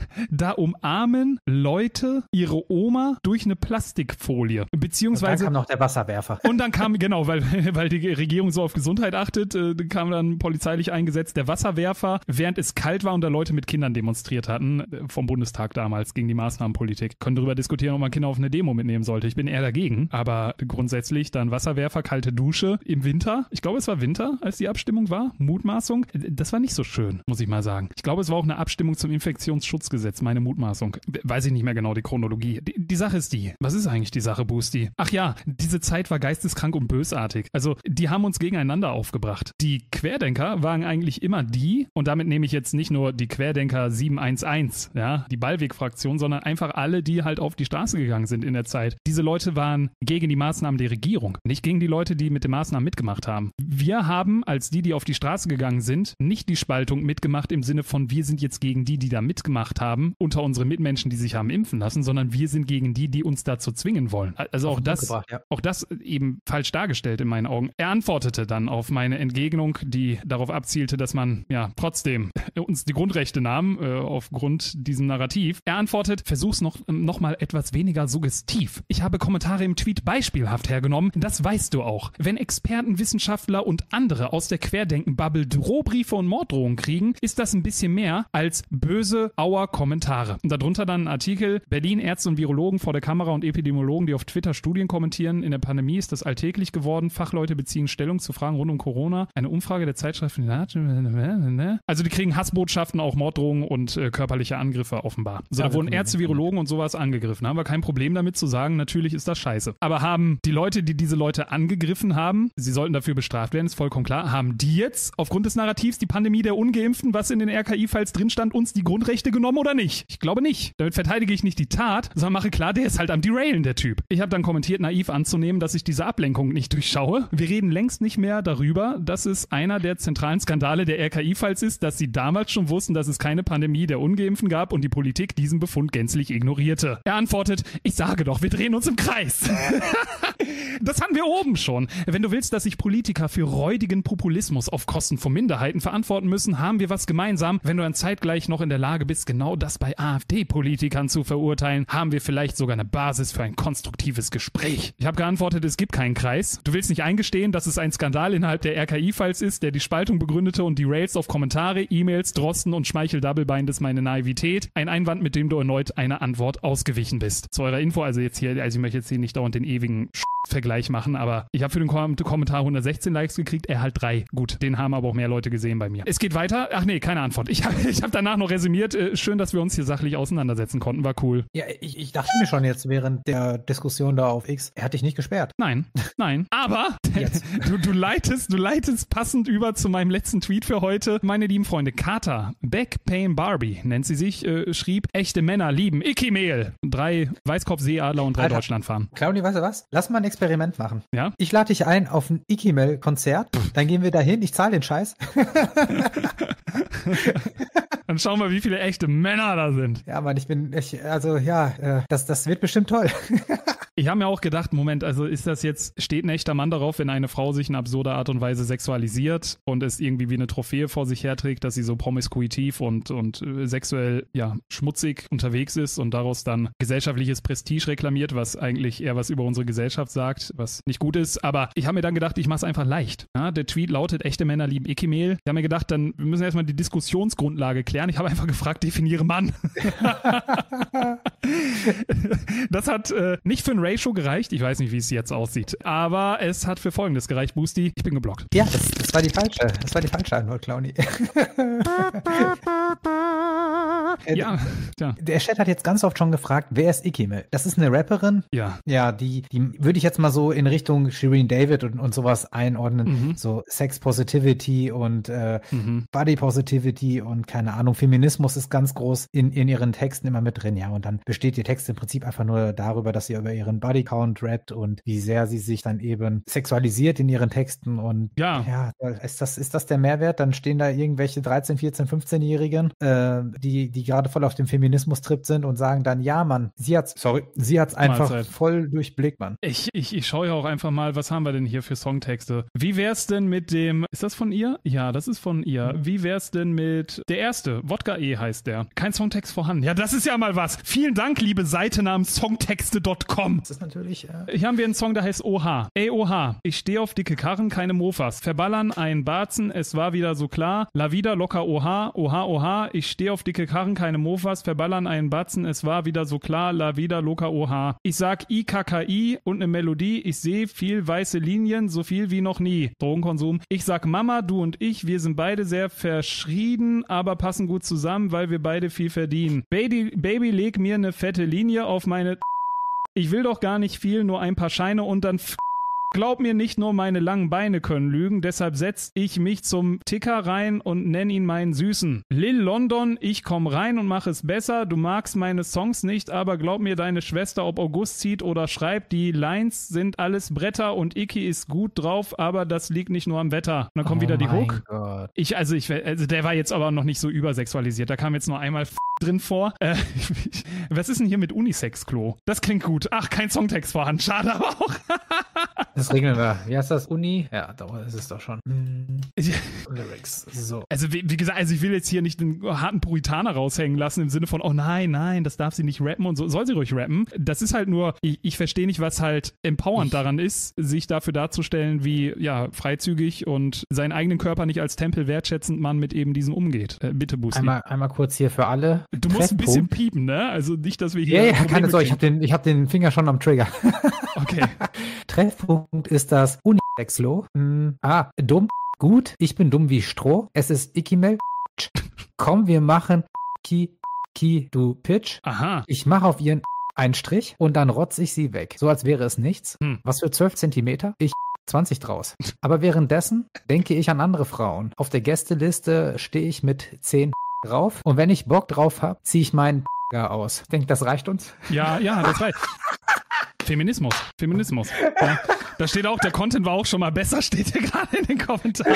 da umarmen Leute ihre Oma durch eine Plastikfolie. Beziehungsweise... Und dann kam noch der Wasserwerfer. Und dann kam, genau, weil die Regierung so auf Gesundheit achtet, kam dann polizeilich eingesetzt der Wasserwerfer, während es kalt war und da Leute mit Kindern demonstriert hatten, vom Bundestag damals gegen die Maßnahmenpolitik. Können darüber diskutieren, ob man Kinder auf eine Demo mitnehmen sollte. Ich bin eher dagegen, aber grundsätzlich dann Wasserwerfer, kalte Dusche im Winter. Ich glaube, es war Winter, als die Abstimmung war. Mutmaßung. Das war nicht so schön, muss ich mal sagen. Ich glaube, es war auch eine Abstimmung zum Infektionsschutzgesetz, meine Mutmaßung. Weiß ich nicht mehr genau, die Chronologie. Die Sache ist die. Was ist eigentlich die Sache, Boosty? Ach ja, diese Zeit war geisteskrank und bösartig. Also, die haben uns gegeneinander aufgebracht. Die Querdenker waren eigentlich immer die, und damit nehme ich jetzt nicht nur die Querdenker 711, ja, die Ballweg-Fraktion, sondern einfach alle, die halt auf die Straße gegangen sind in der Zeit. Diese Leute waren gegen die Maßnahmen der Regierung, nicht gegen die Leute, die mit den Maßnahmen mitgemacht haben. Wir haben, als die auf die Straße gegangen sind, nicht die Spaltung mitgemacht im Sinne von, wir sind jetzt gegen die da mitgemacht haben, unter unsere Mitmenschen, die sich haben impfen lassen, sondern wir sind gegen die uns dazu zwingen wollen. Also auch das eben falsch dargestellt in meinen Augen. Er antwortete dann auf meine Entgegnung, die darauf abzielte, dass man ja trotzdem uns die Grundrechte nahm, aufgrund diesem Narrativ. Er antwortet, versuch's noch mal etwas weniger suggestiv. Ich habe Kommentare im Tweet beispielhaft hergenommen, das weißt du auch. Wenn Experten, Wissenschaftler und andere aus der Querdenken-Bubble Drohbriefe und Morddrohungen kriegen, ist das ein bisschen mehr als böse Auer-Kommentare. Und darunter dann ein Artikel, Berlin Ärzte und Virologen vor der Kamera und Epidemiologen, die auf Twitter Studien kommentieren. In der Pandemie ist das alltäglich geworden. Fachleute beziehen Stellung zu Fragen rund um Corona. Eine Umfrage der Zeitschrift. Also die kriegen Hassbotschaften, auch Morddrohungen und körperliche Angriffe offenbar. So, da wurden Ärzte, Virologen und sowas angegriffen. Da haben wir kein Problem damit zu sagen, natürlich ist das scheiße. Aber haben die Leute, die diese Leute angegriffen haben, sie sollten dafür bestraft werden, ist vollkommen klar, haben die jetzt aufgrund des Narrativs die Pandemie der Ungeimpften, was in den RKI-Files drin stand, uns die Grundrechte genommen oder nicht? Ich glaube nicht. Damit verteidige ich nicht die Tat, sondern mache klar, der ist halt am Derailen, der Typ. Ich habe dann kommentiert, naiv anzunehmen, dass ich diese Ablenkung nicht durchschaue. Wir reden längst nicht mehr darüber, dass es einer der zentralen Skandale der RKI-Files ist, dass sie damals schon wussten, dass es keine Pandemie der Ungeimpften gab und die Politik diesen Befund gänzlich ignorierte. Er antwortet, ich sage doch, wir drehen uns im Kreis. Das haben wir oben schon. Wenn du willst, dass sich Politiker für räudigen Populismus auf Kosten von Minderheiten verantworten müssen, haben wir was gemeinsam. Wenn du dann zeitgleich noch in der Lage bist, genau das bei AfD-Politikern zu verurteilen, haben wir vielleicht sogar eine Basis für ein konstruktives Gespräch. Ich habe geantwortet, es gibt keinen Kreis. Du willst nicht eingestehen, dass es ein Skandal innerhalb der RKI-Files ist, der die Spaltung begründete und die Rails auf Kommentare, E-Mails Nils Drosten und Schmeichel Doublebein, das ist meine Naivität. Ein Einwand, mit dem du erneut einer Antwort ausgewichen bist. Zu eurer Info, also ich möchte jetzt hier nicht dauernd den ewigen Vergleich machen, aber ich habe für den Kommentar 116 Likes gekriegt, er halt 3. Gut, den haben aber auch mehr Leute gesehen bei mir. Es geht weiter. Ach nee, keine Antwort. Ich hab danach noch resümiert. Schön, dass wir uns hier sachlich auseinandersetzen konnten. War cool. Ja, ich dachte mir schon jetzt während der Diskussion da auf X, er hat dich nicht gesperrt. Nein. Aber du leitest passend über zu meinem letzten Tweet für heute. Meine lieben Freunde, Kata, Backpain Barbie, nennt sie sich, schrieb, echte Männer lieben Icky-Mehl. 3 Weißkopf-Seeadler und 3 Deutschlandfarben. Claudi, weißt du was? Lass mal ein Experiment machen. Ja? Ich lade dich ein auf ein Icky-Mehl-Konzert, dann gehen wir dahin, ich zahle den Scheiß. Dann schauen wir, wie viele echte Männer da sind. Ja, Mann, das wird bestimmt toll. Ich habe mir auch gedacht, Moment, also steht ein echter Mann darauf, wenn eine Frau sich in absurder Art und Weise sexualisiert und es irgendwie wie eine Trophäe vor sich herträgt, dass sie so promiskuitiv und sexuell, schmutzig unterwegs ist und daraus dann gesellschaftliches Prestige reklamiert, was eigentlich eher was über unsere Gesellschaft sagt, was nicht gut ist. Aber ich habe mir dann gedacht, ich mache es einfach leicht. Ja, der Tweet lautet, echte Männer lieben Icky-Mehl. Ich habe mir gedacht, wir müssen erstmal die Diskussionsgrundlage klären. Ich habe einfach gefragt, definiere Mann. Das hat nicht für ein Ratio gereicht. Ich weiß nicht, wie es jetzt aussieht. Aber es hat für Folgendes gereicht, Boosty. Ich bin geblockt. Ja, das war die falsche Antwort, Claudi. Ja. Der Chat hat jetzt ganz oft schon gefragt, wer ist Icky-Mehl? Das ist eine Rapperin. Ja. Ja, die würde ich jetzt mal so in Richtung Shireen David und sowas einordnen. So Sex Positivity und Body Positivity und keine Ahnung, Feminismus ist ganz groß in ihren Texten immer mit drin. Ja, und dann besteht ihr Text im Prinzip einfach nur darüber, dass sie über ihren Bodycount rappt und wie sehr sie sich dann eben sexualisiert in ihren Texten. Und ja, ist das der Mehrwert? Dann stehen da irgendwelche 13, 14, 15-Jährigen, die gerade voll auf dem Feminismus-Trip sind und sagen dann, ja, Mann, sie hat's einfach voll durchblickt, Mann. Ich schaue ja auch einfach mal, was haben wir denn hier für Songtexte? Wie wär's denn mit dem, ist das von ihr? Ja, das ist von ihr. Wie wär's denn mit der erste? Wodka E heißt der. Kein Songtext vorhanden. Ja, das ist ja mal was. Vielen Dank, liebe Seite namens songtexte.com. Das ist natürlich, Hier haben wir einen Song, der heißt Oha. Ey, Oha, ich stehe auf dicke Karren, keine Mofas. Verballern einen Barzen, es war wieder so klar. La vida locker, Oha, Oha, Oha. Ich stehe auf dicke Karren, keine Mofas. Verballern einen Batzen, es war wieder so klar. La vida locker, Oha. Ich sag IKKI und eine Melodie. Ich sehe viel weiße Linien, so viel wie noch nie. Drogenkonsum. Ich sag Mama, du und ich, wir sind beide sehr verschrieben, aber passen gut zusammen, weil wir beide viel verdienen. Baby, leg mir eine fette Linie auf meine... Ich will doch gar nicht viel, nur ein paar Scheine und dann... Glaub mir, nicht nur meine langen Beine können lügen, deshalb setz ich mich zum Ticker rein und nenn ihn meinen Süßen. Lil London, ich komm rein und mach es besser, du magst meine Songs nicht, aber glaub mir, deine Schwester, ob August zieht oder schreibt, die Lines sind alles Bretter und Icky ist gut drauf, aber das liegt nicht nur am Wetter. Und dann kommt wieder die Hook. Gott. Der war jetzt aber noch nicht so übersexualisiert, da kam jetzt nur einmal drin vor. Was ist denn hier mit Unisex-Klo? Das klingt gut. Ach, kein Songtext vorhanden, schade aber auch. Das regeln wir. Wie heißt das? Uni? Ja, da ist es doch schon. Lyrics. So. Also wie gesagt, ich will jetzt hier nicht den harten Puritaner raushängen lassen im Sinne von, oh nein, das darf sie nicht rappen und so. Soll sie ruhig rappen. Das ist halt nur, ich verstehe nicht, was halt empowernd daran ist, sich dafür darzustellen, wie freizügig und seinen eigenen Körper nicht als Tempel wertschätzend man mit eben diesem umgeht. Bitte, Boosty. Einmal kurz hier für alle. Du musst ein bisschen piepen, ne? Also nicht, dass wir hier... Ja, keine Sorge, ich hab den Finger schon am Trigger. Okay. Treffpunkt ist das Unisex-Klo. Dumm, gut, ich bin dumm wie Stroh. Es ist Icky-Mehl. Komm, wir machen Ki, du Pitch. Aha. Ich mache auf ihren einen Strich und dann rotze ich sie weg. So als wäre es nichts. Was für 12 Zentimeter? Ich 20 draus. Aber währenddessen denke ich an andere Frauen. Auf der Gästeliste stehe ich mit 10 drauf und wenn ich Bock drauf habe, ziehe ich meinen aus. Ich denke, das reicht uns. Ja, das reicht. Feminismus. Ja. Da steht auch, der Content war auch schon mal besser, steht hier gerade in den Kommentaren.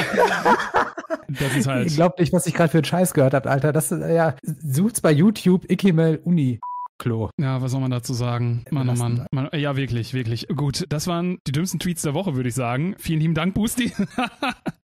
Das ist halt... Ich glaube nicht, was ich gerade für einen Scheiß gehört habe, Alter. Das ist, sucht's bei YouTube, Icky-Mehl Uni-Klo. Ja, was soll man dazu sagen? Mann. Ja, wirklich. Gut, das waren die dümmsten Tweets der Woche, würde ich sagen. Vielen lieben Dank, Boosty.